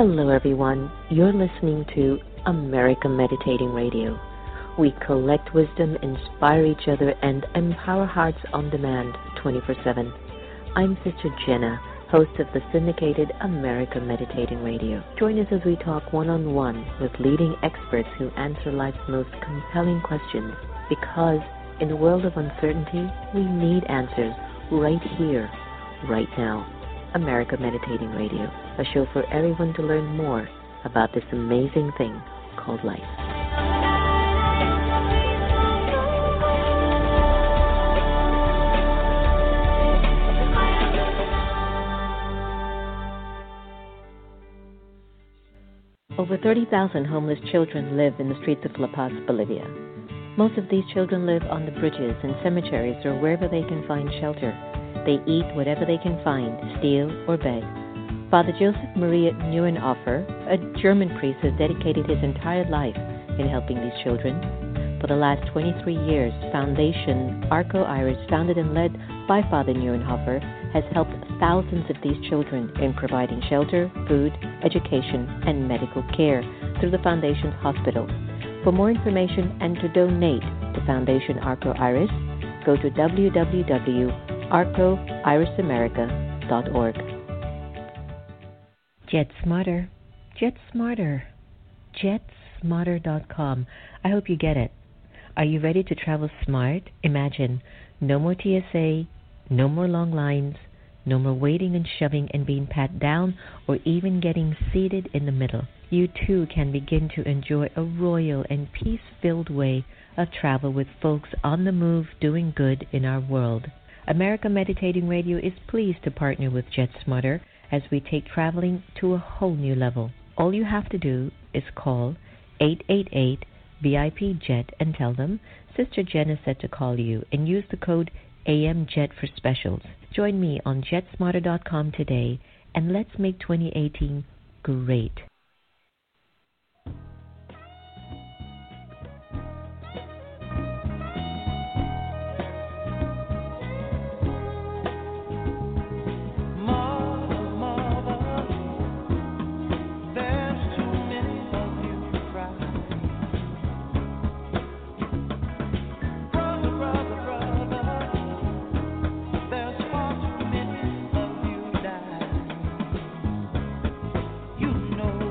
Hello, everyone. You're listening to America Meditating Radio. We collect wisdom, inspire each other, and empower hearts on demand 24/7. I'm Sister Jenna, host of the syndicated America Meditating Radio. Join us as we talk one-on-one with leading experts who answer life's most compelling questions. Because in a world of uncertainty, we need answers right here, right now. America Meditating Radio, a show for everyone to learn more about this amazing thing called life. Over 30,000 homeless children live in the streets of La Paz, Bolivia. Most of these children live on the bridges and cemeteries or wherever they can find shelter. They eat whatever they can find, steal or beg. Father Joseph Maria Neuenhofer, a German priest, has dedicated his entire life in helping these children. For the last 23 years, Foundation Arco Iris, founded and led by Father Neuenhofer, has helped thousands of these children in providing shelter, food, education, and medical care through the Foundation's hospital. For more information and to donate to Foundation Arco Iris, go to www.arcoirisamerica.org. Jet Smarter. Jet Smarter. JetSmarter.com. I hope you get it. Are you ready to travel smart? Imagine no more TSA, no more long lines, no more waiting and shoving and being pat down or even getting seated in the middle. You too can begin to enjoy a royal and peace-filled way of travel with folks on the move doing good in our world. America Meditating Radio is pleased to partner with JetSmarter as we take traveling to a whole new level. All you have to do is call 888-VIP-JET and tell them Sister Jenna said to call you, and use the code AMJET for specials. Join me on JetSmarter.com today, and let's make 2018 great. You know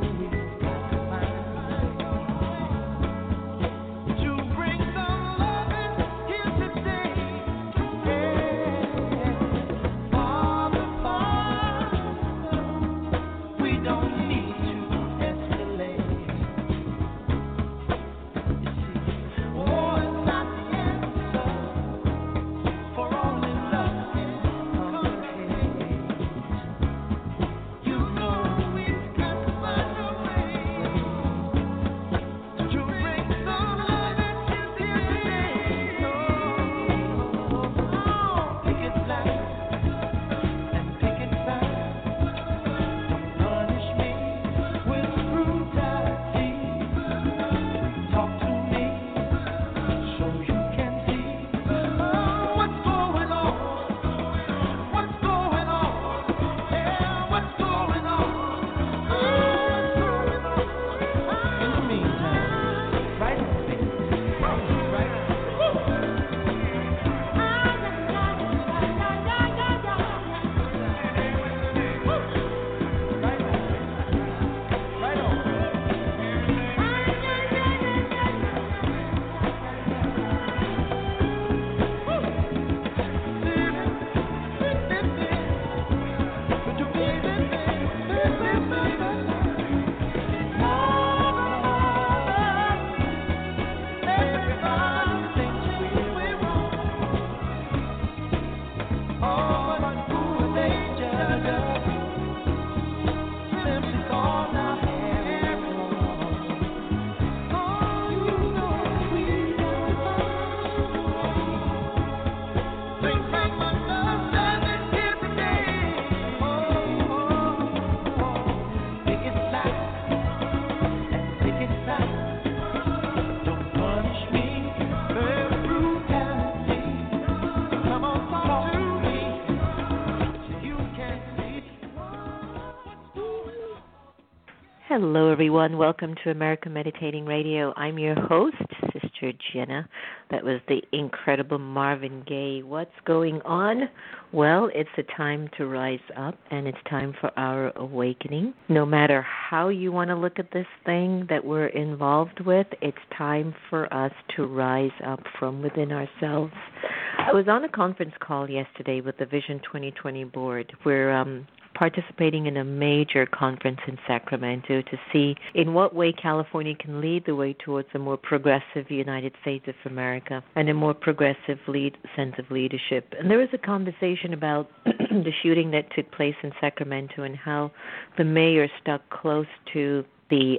Hello, everyone. Welcome to American Meditating Radio. I'm your host, Sister Jenna. That was the incredible Marvin Gaye. What's going on? Well, it's a time to rise up, and it's time for our awakening. No matter how you want to look at this thing that we're involved with, it's time for us to rise up from within ourselves. I was on a conference call yesterday with the Vision 2020 board. We're participating in a major conference in Sacramento to see in what way California can lead the way towards a more progressive United States of America and a more progressive sense of leadership. And there was a conversation about the shooting that took place in Sacramento and how the mayor stuck close to the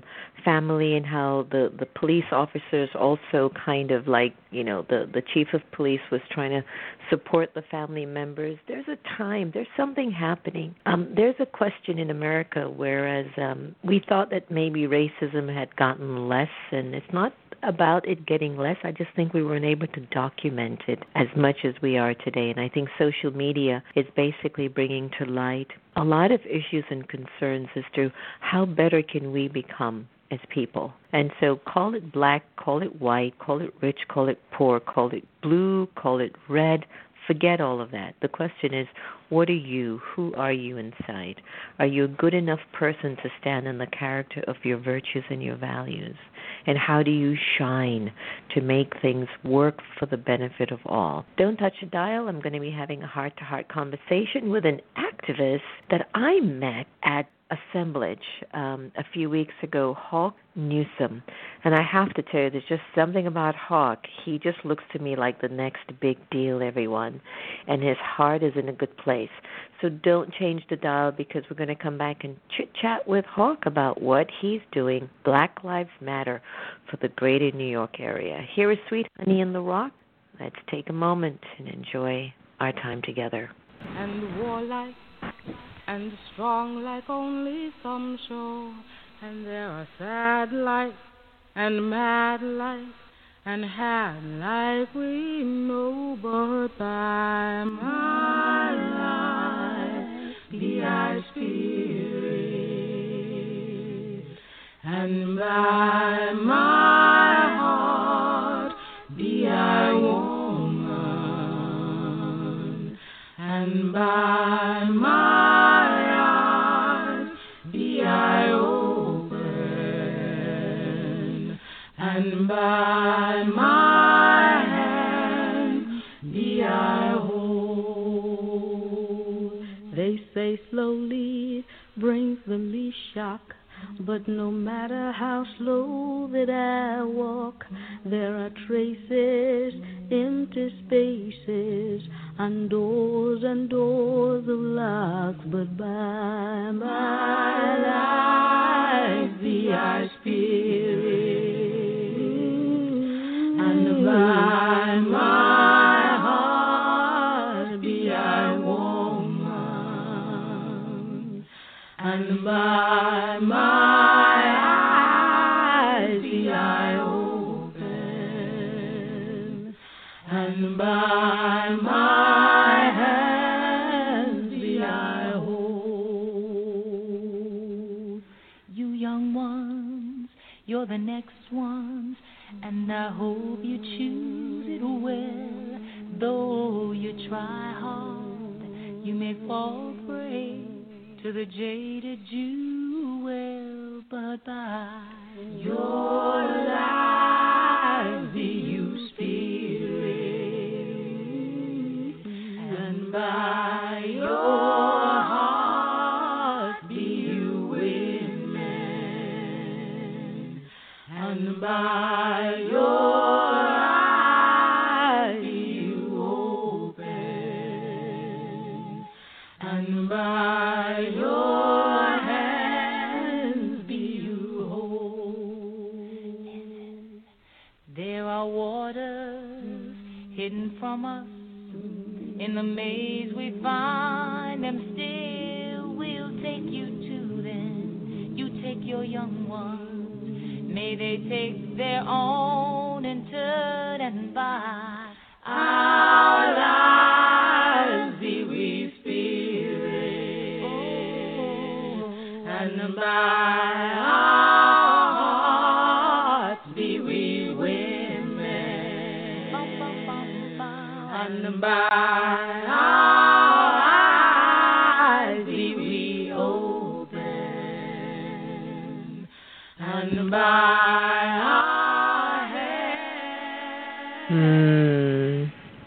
family and how the police officers also kind of like, the chief of police was trying to support the family members. There's something happening. There's a question in America, whereas we thought that maybe racism had gotten less, and it's not about it getting less. I just think we weren't able to document it as much as we are today. And I think social media is basically bringing to light a lot of issues and concerns as to how better can we become as people. And so call it black, call it white, call it rich, call it poor, call it blue, call it red. Forget all of that. The question is, what are you? Who are you inside? Are you a good enough person to stand in the character of your virtues and your values? And how do you shine to make things work for the benefit of all? Don't touch the dial. I'm going to be having a heart-to-heart conversation with an activist that I met at assemblage a few weeks ago, Hawk Newsom. And I have to tell you, there's just something about Hawk. He just looks to me like the next big deal, everyone. And his heart is in a good place. So don't change the dial, because we're going to come back and chit-chat with Hawk about what he's doing. Black Lives Matter for the greater New York area. Here is Sweet Honey in the Rock. Let's take a moment and enjoy our time together. And warlike and strong like only some show, and there are sad life and mad life and had like we know, but by my life be I spirit, and by my heart be I woman, and by my and by my hand be I whole. They say slowly brings the least shock, but no matter how slow that I walk, there are traces, empty spaces, and doors of locks. But by my life be I spirit, and by my heart be I woman, and by my eyes be I open, and by my hands be I hold. You young ones, you're the next ones, and I hope you choose it well. Though you try hard, you may fall prey to the jaded jewel, but by your life be you spirit, and by your heart be you women, and by your eyes be you open, and by your hands be you whole. Listen, there are waters hidden from us. In the maze we find them still. We'll take you to them. You take your young ones. May they take their own in turn, and by our lives be we spirit, and by our hearts be we women, and by our eyes be we open, and by our hands.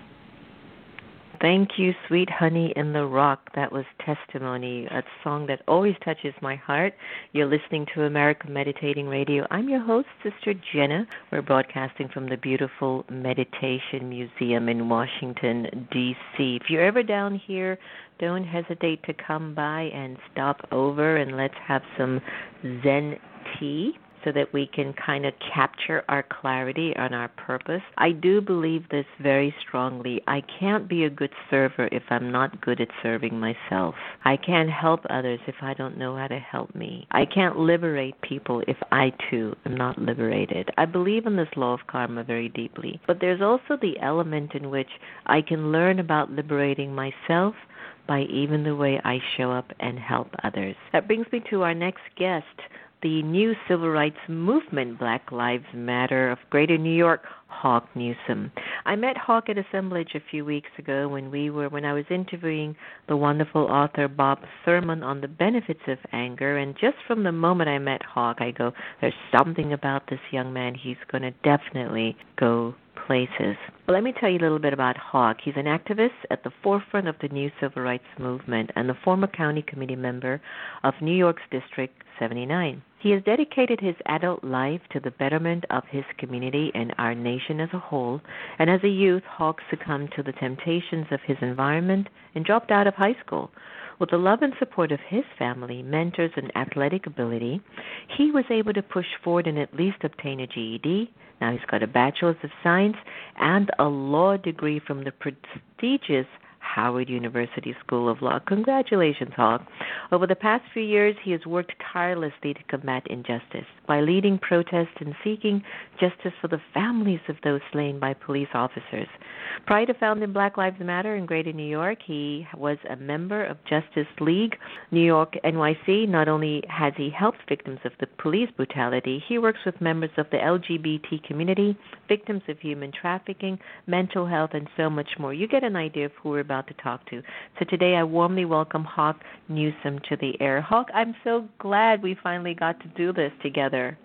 Thank you, Sweet Honey in the Rock. That was Testimony, a song that always touches my heart. You're listening to America Meditating Radio. I'm your host, Sister Jenna. We're broadcasting from the beautiful Meditation Museum in Washington, D.C. If you're ever down here, don't hesitate to come by and stop over and let's have some Zen tea, so that we can kind of capture our clarity on our purpose. I do believe this very strongly. I can't be a good server if I'm not good at serving myself. I can't help others if I don't know how to help me. I can't liberate people if I, too, am not liberated. I believe in this law of karma very deeply. But there's also the element in which I can learn about liberating myself by even the way I show up and help others. That brings me to our next guest, the new civil rights movement, Black Lives Matter of Greater New York, Hawk Newsome. I met Hawk at Assemblage a few weeks ago when I was interviewing the wonderful author Bob Thurman on the benefits of anger, and just from the moment I met Hawk, I go, there's something about this young man. He's going to definitely go places. Well, let me tell you a little bit about Hawk. He's an activist at the forefront of the new civil rights movement and the former county committee member of New York's District 79. He has dedicated his adult life to the betterment of his community and our nation as a whole, and as a youth, Hawk succumbed to the temptations of his environment and dropped out of high school. With the love and support of his family, mentors, and athletic ability, he was able to push forward and at least obtain a GED. Now he's got a Bachelor's of Science and a law degree from the prestigious Howard University School of Law. Congratulations, Hawk. Over the past few years, he has worked tirelessly to combat injustice by leading protests and seeking justice for the families of those slain by police officers. Prior to founding Black Lives Matter in Greater New York, he was a member of Justice League New York NYC. Not only has he helped victims of the police brutality, he works with members of the LGBT community, victims of human trafficking, mental health, and so much more. You get an idea of who we're about to talk to. So today I warmly welcome Hawk Newsome to the air. Hawk, I'm so glad we finally got to do this together.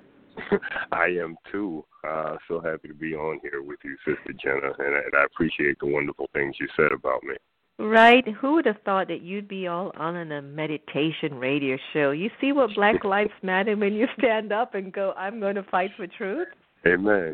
I am too. So happy to be on here with you, Sister Jenna, and I appreciate the wonderful things you said about me. Right. Who would have thought that you'd be all on a meditation radio show? You see what Black Lives Matter when you stand up and go, I'm going to fight for truth? Amen.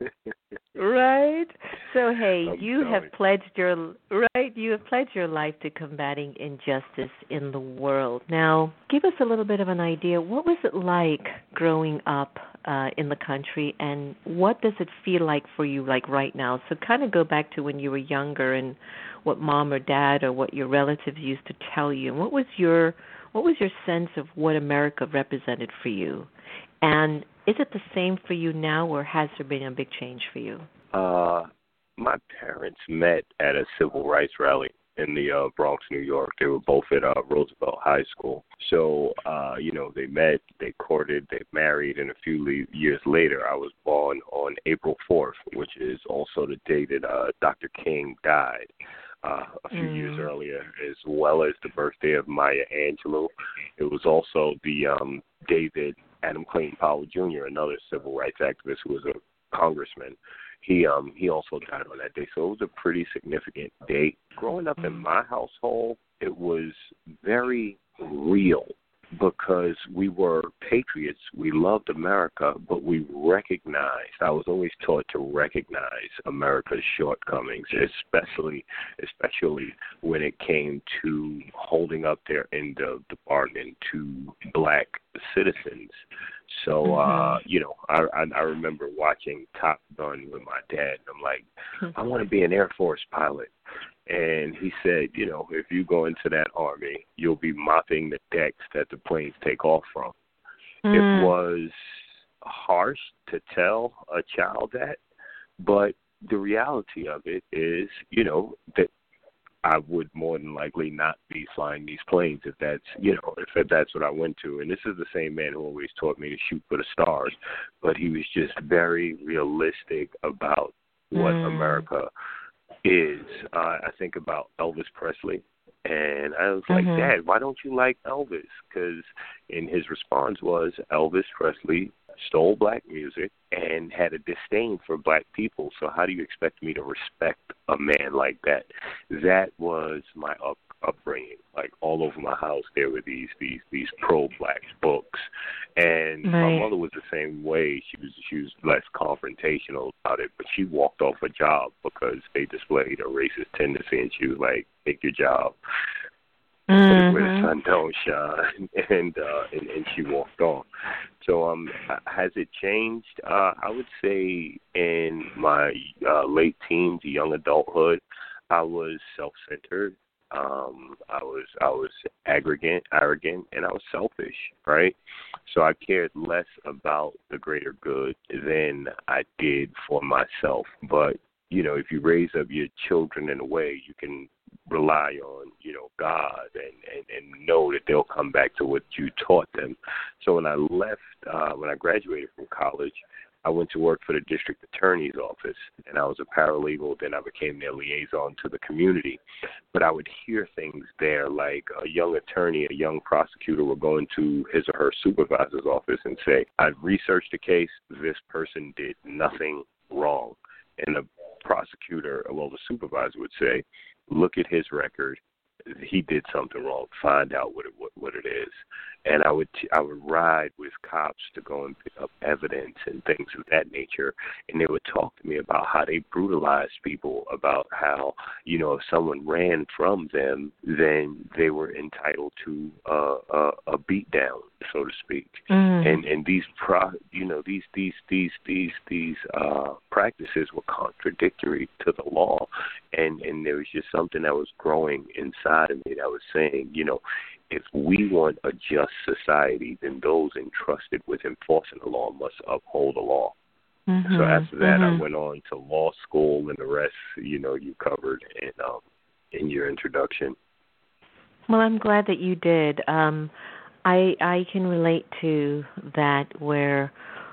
Right. So hey, you have pledged your life to combating injustice in the world. Now, give us a little bit of an idea. What was it like growing up in the country, and what does it feel like for you, like right now? So kind of go back to when you were younger and what mom or dad or what your relatives used to tell you. And what was your sense of what America represented for you? And is it the same for you now, or has there been a big change for you? My parents met at a civil rights rally in the Bronx, New York. They were both at Roosevelt High School. So, they met, they courted, they married, and a few years later, I was born on April 4th, which is also the day that Dr. King died. A few years earlier, as well as the birthday of Maya Angelou. It was also the day that Adam Clayton Powell Jr., another civil rights activist who was a congressman, he also died on that day. So it was a pretty significant day. Growing up in my household, it was very real because we were patriots. We loved America, but we recognized, I was always taught to recognize America's shortcomings, especially when it came to holding up their end of the bargain to black citizens. So, I remember watching Top Gun with my dad, and I'm like, I want to be an Air Force pilot. And he said, if you go into that Army, you'll be mopping the decks that the planes take off from. It was harsh to tell a child that, but the reality of it is, that I would more than likely not be flying these planes if that's what I went to. And this is the same man who always taught me to shoot for the stars, but he was just very realistic about what America is. I think about Elvis Presley, and I was like, Dad, why don't you like Elvis? And his response was, Elvis Presley stole black music and had a disdain for black people, so how do you expect me to respect a man like that? That was my upbringing. Like, all over my house there were these pro-black books, and my mother was the same way. She was less confrontational about it, but she walked off a job because they displayed a racist tendency, and she was like, take your job, put it where the sun don't shine, and she walked off. So has it changed? I would say in my late teens, young adulthood, I was self-centered. I was arrogant, and I was selfish, right? So I cared less about the greater good than I did for myself. But, if you raise up your children in a way, you can rely on, God and know that they'll come back to what you taught them. So when I graduated from college, I went to work for the district attorney's office, and I was a paralegal. Then I became their liaison to the community. But I would hear things there like a young attorney, a young prosecutor will go into his or her supervisor's office and say, I've researched the case. This person did nothing wrong. And the the supervisor would say, look at his record. He did something wrong. Find out what it is. And I would ride with cops to go and pick up evidence and things of that nature. And they would talk to me about how they brutalized people, about how, if someone ran from them, then they were entitled to a beat down, so to speak. And these practices were contradictory to the law. And there was just something that was growing inside of me that was saying, if we want a just society, then those entrusted with enforcing the law must uphold the law. So after that, I went on to law school, and the rest, you covered in your introduction. Well, I'm glad that you did. I can relate to that, where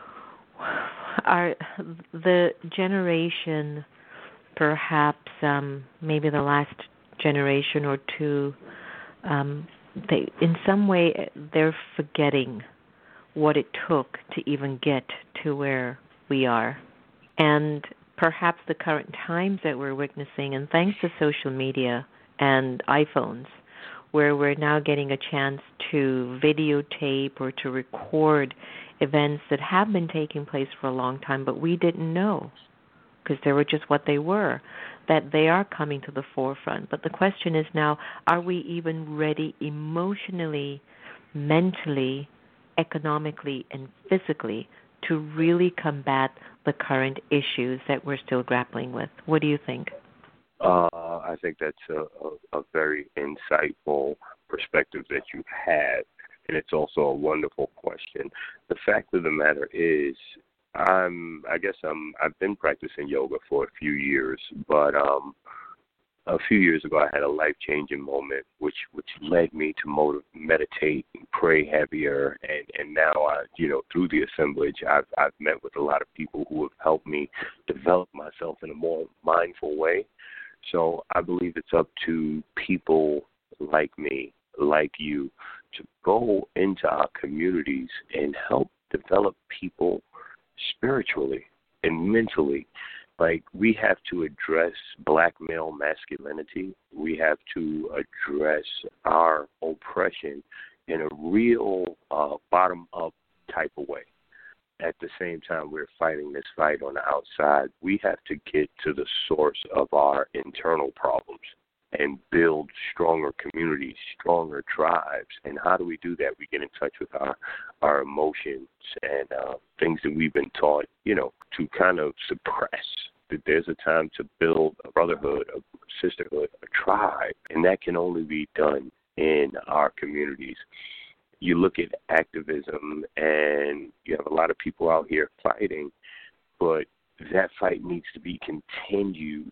the generation, perhaps maybe the last generation or two, they, in some way, they're forgetting what it took to even get to where we are. And perhaps the current times that we're witnessing, and thanks to social media and iPhones, where we're now getting a chance to videotape or to record events that have been taking place for a long time, but we didn't know because they were just what they were, that they are coming to the forefront. But the question is now, are we even ready emotionally, mentally, economically, and physically to really combat the current issues that we're still grappling with? What do you think? I think that's a very insightful perspective that you have, and it's also a wonderful question. The fact of the matter is, I've been practicing yoga for a few years, but a few years ago I had a life-changing moment which led me to meditate and pray heavier, and now through the assemblage I've met with a lot of people who have helped me develop myself in a more mindful way. So I believe it's up to people like me, like you, to go into our communities and help develop people spiritually and mentally. Like, we have to address black male masculinity. We have to address our oppression in a real bottom-up type of way. At the same time we're fighting this fight on the outside, we have to get to the source of our internal problems and build stronger communities, stronger tribes. And how do we do that? We get in touch with our emotions and things that we've been taught, to kind of suppress. That there's a time to build a brotherhood, a sisterhood, a tribe, and that can only be done in our communities. You look at activism, and you have a lot of people out here fighting, but that fight needs to be continued.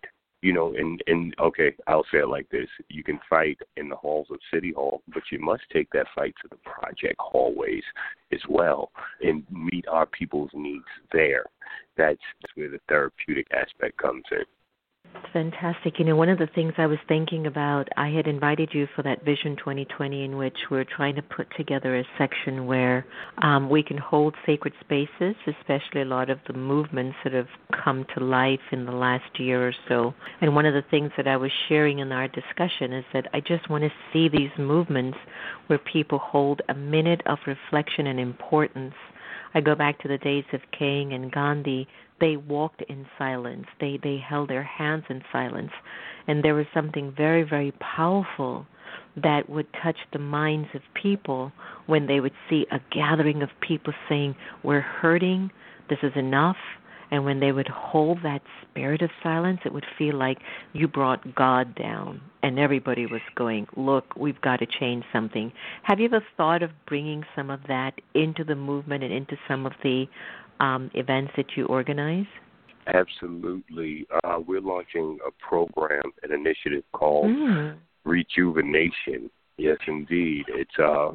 and okay, I'll say it like this. You can fight in the halls of City Hall, but you must take that fight to the project hallways as well and meet our people's needs there. That's where the therapeutic aspect comes in. It's fantastic. One of the things I was thinking about, I had invited you for that Vision 2020 in which we're trying to put together a section where we can hold sacred spaces, especially a lot of the movements that have come to life in the last year or so. And one of the things that I was sharing in our discussion is that I just want to see these movements where people hold a minute of reflection and importance. I go back to the days of King and Gandhi. They walked in silence. They held their hands in silence. And there was something very, very powerful that would touch the minds of people when they would see a gathering of people saying, we're hurting, this is enough. And when they would hold that spirit of silence, it would feel like you brought God down and everybody was going, look, we've got to change something. Have you ever thought of bringing some of that into the movement and into some of the events that you organize? Absolutely. We're launching a program, an initiative called Rejuvenation. Yes, indeed. It's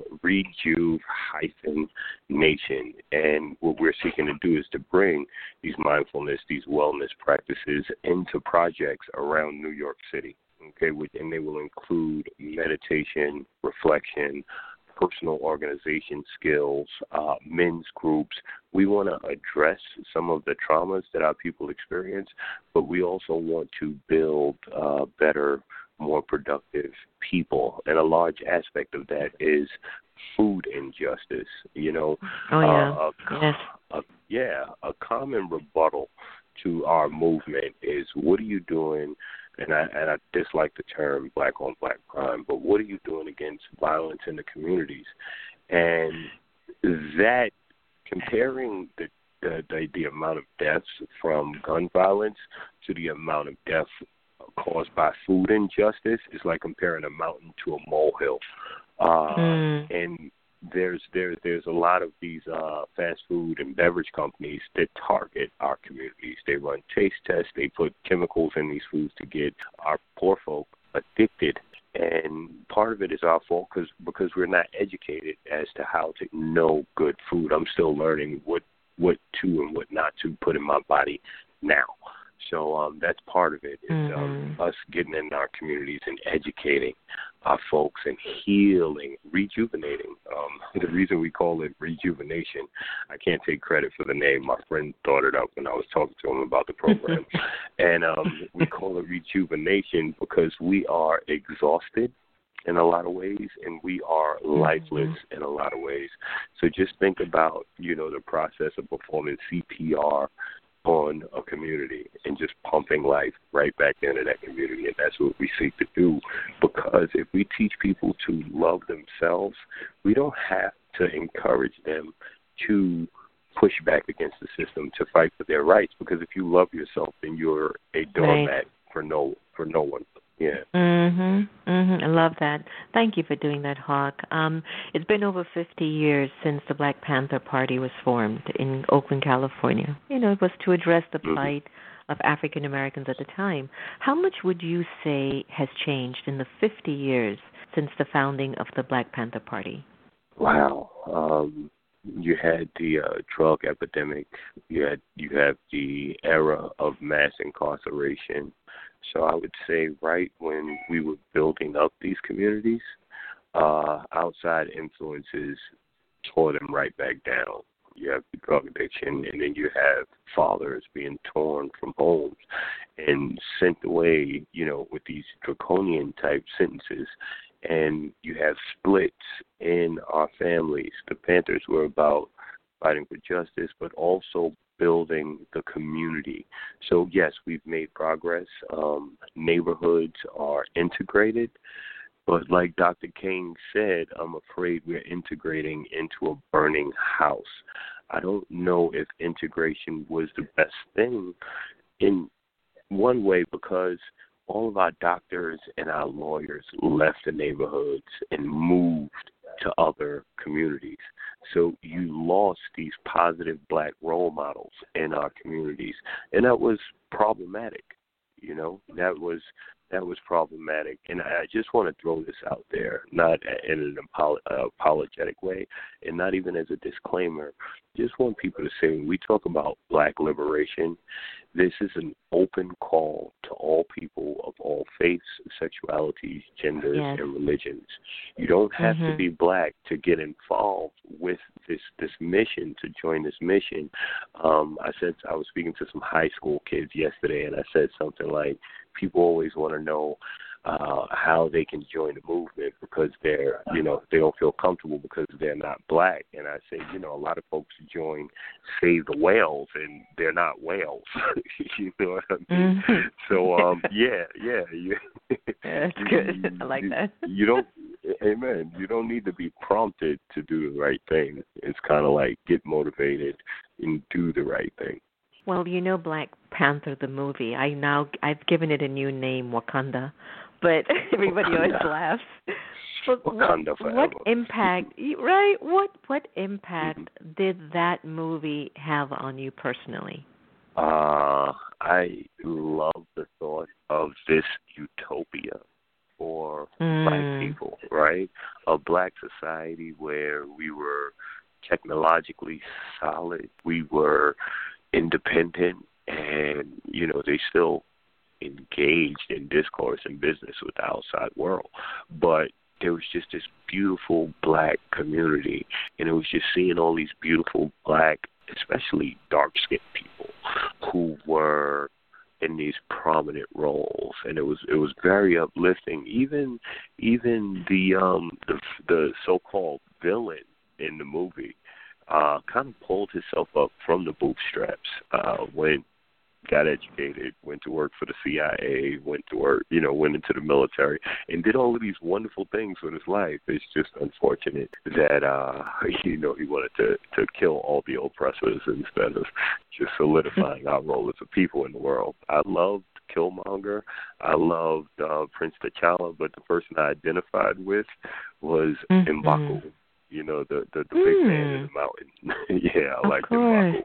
Rejuve-Nation. And what we're seeking to do is to bring these mindfulness, these wellness practices into projects around New York City. Okay, and they will include meditation, reflection, personal organization skills, men's groups. We want to address some of the traumas that our people experience, but we also want to build better, more productive people. And a large aspect of that is food injustice. A common rebuttal to our movement is, what are you doing? And I dislike the term black on black crime, but what are you doing against violence in the communities? And that, comparing the amount of deaths from gun violence to the amount of deaths caused by food injustice is like comparing a mountain to a molehill. And there's a lot of these fast food and beverage companies that target our communities. They run taste tests. They put chemicals in these foods to get our poor folk addicted. And part of it is our fault because we're not educated as to how to know good food. I'm still learning what to and what not to put in my body now. So that's part of it, is us getting in our communities and educating our folks and healing, rejuvenating. The reason we call it Rejuvenation, I can't take credit for the name. My friend thought it up when I was talking to him about the program. And we call it Rejuvenation because we are exhausted in a lot of ways, and we are lifeless in a lot of ways. So just think about, the process of performing CPR on a community and just pumping life right back into that community. And that's what we seek to do, because if we teach people to love themselves, we don't have to encourage them to push back against the system, to fight for their rights, because if you love yourself, then you're a doormat for no one. Yeah. I love that. Thank you for doing that, Hawk. It's been over 50 years since the Black Panther Party was formed in Oakland, California. It was to address the plight of African Americans at the time. How much would you say has changed in the 50 years since the founding of the Black Panther Party? Wow. You had the drug epidemic. You have the era of mass incarceration. So I would say right when we were building up these communities, outside influences tore them right back down. You have the drug addiction, and then you have fathers being torn from homes and sent away, with these draconian-type sentences. And you have splits in our families. The Panthers were about fighting for justice, but also building the community. So, yes, we've made progress. Neighborhoods are integrated. But like Dr. King said, I'm afraid we're integrating into a burning house. I don't know if integration was the best thing in one way, because all of our doctors and our lawyers left the neighborhoods and moved to other communities. So you lost these positive black role models in our communities, and that was problematic. That was problematic, and I just want to throw this out there, not in an apologetic way, and not even as a disclaimer. Just want people to say, when we talk about Black liberation, this is an open call to all people of all faiths, sexualities, genders, Yes. and religions. You don't have to be Black to get involved with this mission, to join this mission. I was speaking to some high school kids yesterday, and I said something like, people always want to know how they can join the movement because they're, they don't feel comfortable because they're not Black. And I say, a lot of folks join Save the Whales, and they're not whales. You know what I mean? Mm-hmm. So, That's good. I like that. You don't, amen. You don't need to be prompted to do the right thing. It's kind of like get motivated and do the right thing. Well, Black Panther, the movie, I've given it a new name, Wakanda, but everybody always laughs. But Wakanda forever. What impact, right? What impact did that movie have on you personally? I love the thought of this utopia for Black people, right? A Black society where we were technologically solid, we were independent, and they still engaged in discourse and business with the outside world, but there was just this beautiful Black community, and it was just seeing all these beautiful Black, especially dark-skinned people who were in these prominent roles, and it was very uplifting. Even the so-called villain in the movie kind of pulled himself up from the bootstraps, got educated, went to work for the CIA, went into the military, and did all of these wonderful things with his life. It's just unfortunate that he wanted to kill all the oppressors instead of just solidifying our role as a people in the world. I loved Killmonger. I loved Prince T'Challa, but the person I identified with was M'Baku. The big man in the mountain. Yeah, I like M'Baku.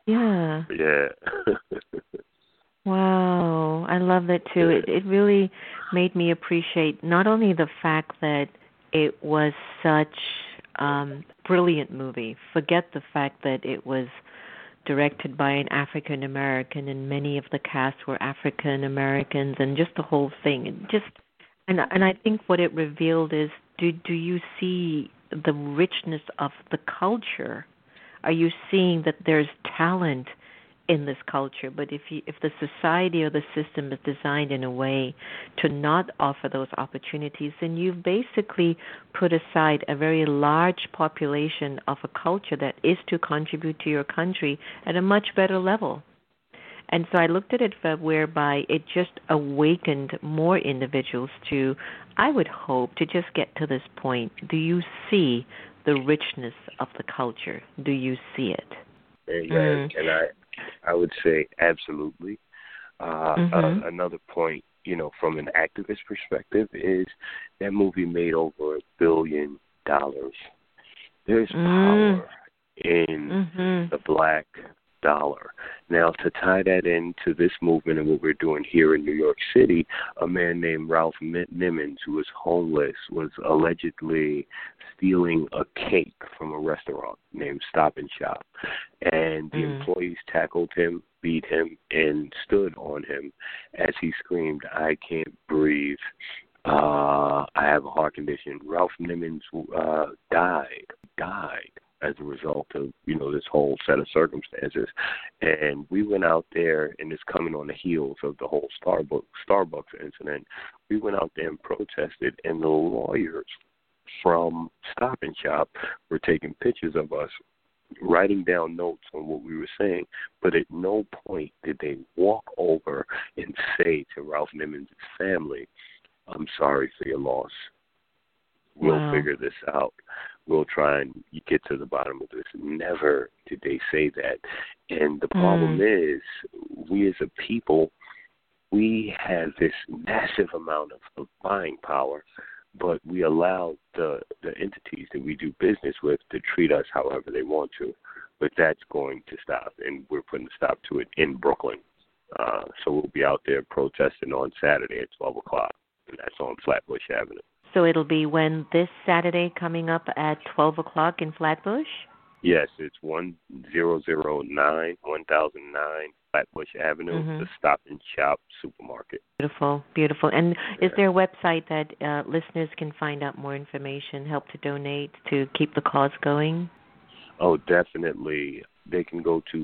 Yeah. Wow, I love that too. It really made me appreciate not only the fact that it was such brilliant movie. Forget the fact that it was directed by an African American and many of the cast were African Americans, and just the whole thing. And I think what it revealed is, do you see the richness of the culture? Are you seeing that there's talent in this culture? But if the society or the system is designed in a way to not offer those opportunities, then you've basically put aside a very large population of a culture that is to contribute to your country at a much better level. And so I looked at it whereby it just awakened more individuals to, I would hope, to just get to this point. Do you see the richness of the culture? Do you see it? Yes, and I would say absolutely. Another point, from an activist perspective, is that movie made over $1 billion. There's power in the Black dollar. Now, to tie that into this movement and what we're doing here in New York City, a man named Ralph Nimmons, who was homeless, was allegedly stealing a cake from a restaurant named Stop and Shop. And the employees tackled him, beat him, and stood on him as he screamed, "I can't breathe. I have a heart condition." Ralph Nimmons died as a result of, this whole set of circumstances. And we went out there, and it's coming on the heels of the whole Starbucks incident. We went out there and protested, and the lawyers from Stop and Shop were taking pictures of us, writing down notes on what we were saying, but at no point did they walk over and say to Ralph Nimmons' family, "I'm sorry for your loss. We'll figure this out. We'll try and get to the bottom of this." Never did they say that. And the problem is, we as a people, we have this massive amount of buying power, but we allow the entities that we do business with to treat us however they want to. But that's going to stop, and we're putting a stop to it in Brooklyn. So we'll be out there protesting on Saturday at 12 o'clock, and that's on Flatbush Avenue. So it'll be when this Saturday coming up at 12 o'clock in Flatbush? Yes, it's 1009 Flatbush Avenue, the Stop and Shop supermarket. Beautiful, beautiful. And is there a website that listeners can find out more information, help to donate, to keep the cause going? Oh, definitely. They can go to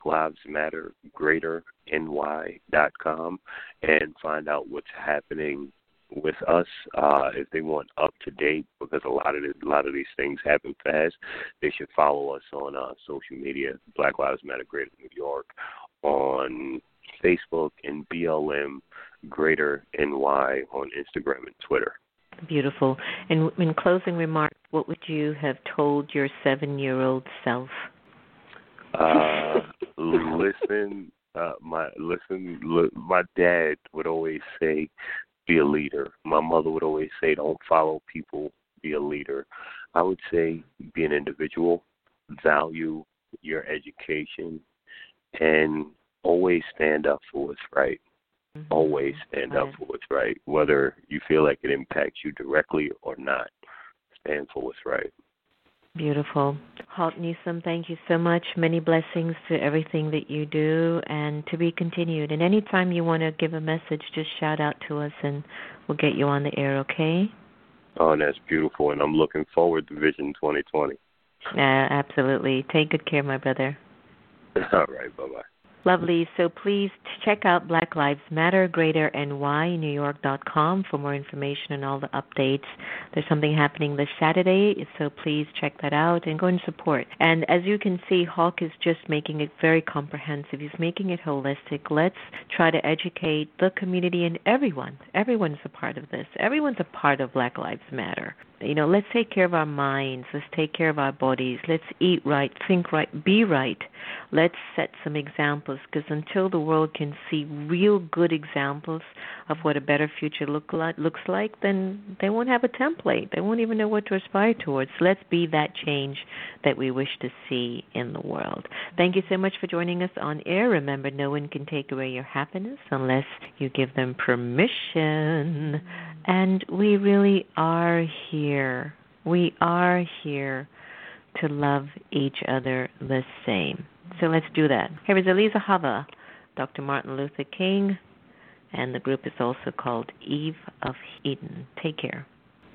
blacklivesmattergreaterny.com and find out what's happening with us. If they want up to date, because a lot of these things happen fast, they should follow us on social media, Black Lives Matter Greater New York, on Facebook, and BLM Greater NY on Instagram and Twitter. Beautiful. And in closing remarks, what would you have told your 7-year-old self? My dad would always say, be a leader. My mother would always say, don't follow people, be a leader. I would say, be an individual, value your education, and always stand up for what's right. Always stand up for what's right, whether you feel like it impacts you directly or not. Stand for what's right. Beautiful. Hawk Newsome, thank you so much. Many blessings to everything that you do, and to be continued. And anytime you want to give a message, just shout out to us, and we'll get you on the air, okay? Oh, and that's beautiful, and I'm looking forward to Vision 2020. Absolutely. Take good care, my brother. All right, bye-bye. Lovely. So please check out Black Lives Matter Greater NY, NewYork.com for more information and all the updates. There's something happening this Saturday, so please check that out and go and support. And as you can see, Hawk is just making it very comprehensive. He's making it holistic. Let's try to educate the community and everyone. Everyone's a part of this. Everyone's a part of Black Lives Matter. Let's take care of our minds. Let's take care of our bodies. Let's eat right, think right, be right. Let's set some examples, because until the world can see real good examples of what a better future looks like, then they won't have a template. They won't even know what to aspire towards. Let's be that change that we wish to see in the world. Thank you so much for joining us on air. Remember, no one can take away your happiness unless you give them permission. And we really are here. We are here to love each other the same. So let's do that. Here is Eliza Hava, Dr. Martin Luther King, and the group is also called Eve of Eden. Take care.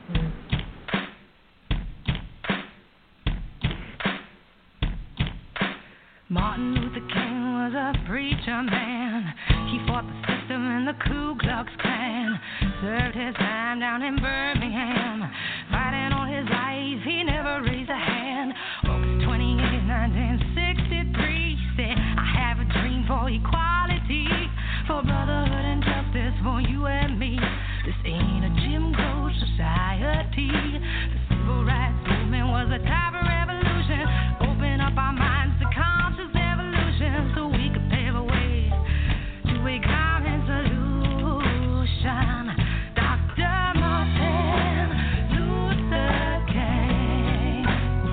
Martin Luther King was a preacher man. He fought the system and the Ku Klux Klan. Served his time down in Birmingham. Fighting on his life, he never raised a hand. August 28, 1963, said, I have a dream for equality, for brotherhood and justice for you and me. This ain't a Jim Crow society. The civil rights movement was a type of revolution. Open up our minds to conscious evolution, so we could pave a way to a common solution. Dr. Martin Luther King.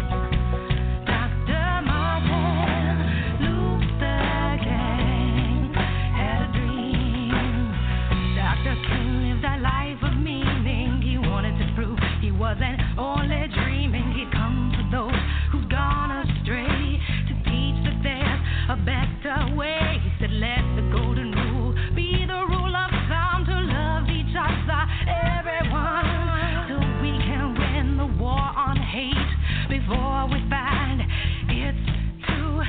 Dr. Martin Luther King had a dream. Dr. King lived a life of meaning. He wanted to prove he wasn't only dreaming. He'd come for those who'd gone astray, to teach that there's a better way. He said, let the golden rule be the rule of thumb, to love each other, everyone, so we can win the war on hate before we find it's too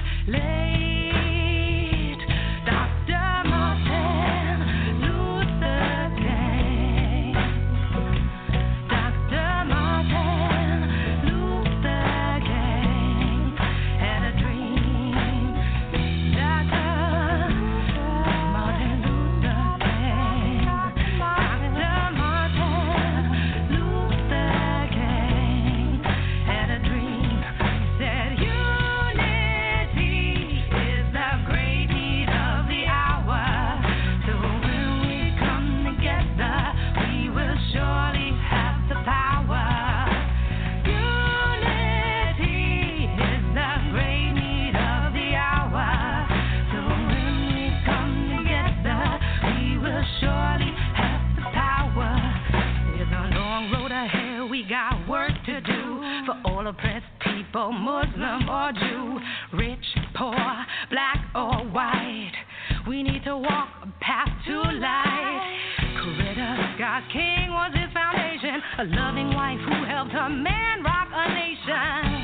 late. Dr. Martin Luther King. Dr. Martin Luther King had a dream. Dr. Martin Luther King. Dr. Martin Luther King had a dream. He said, oppressed people, Muslim or Jew, rich, poor, black or white. We need to walk a path to light. Creator, God's King was his foundation, a loving wife who helped her man rock a nation.